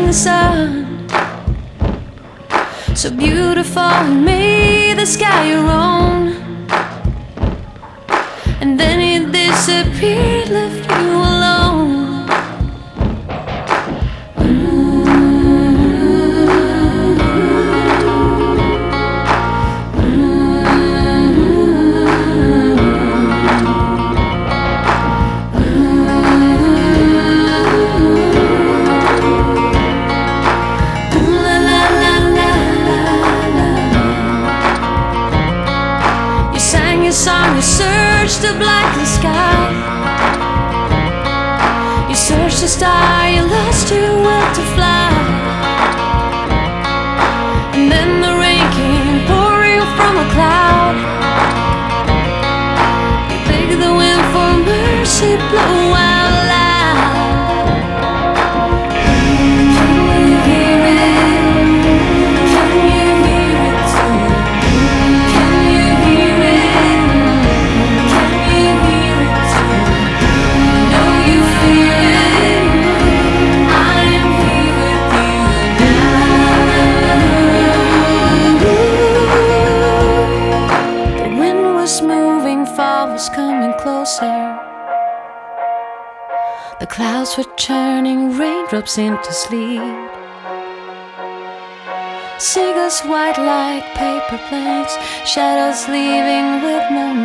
setting sun, so beautiful, made the sky your own. And then it disappeared, left you alone. You searched the blackened sky, you searched the star, you lost your will to fly. And then the rain came pouring from a cloud. You begged the wind for mercy, blow out loud. Fall was coming closer. The clouds were turning raindrops into sleet. Seagulls white like paper planes, shadows leaving with no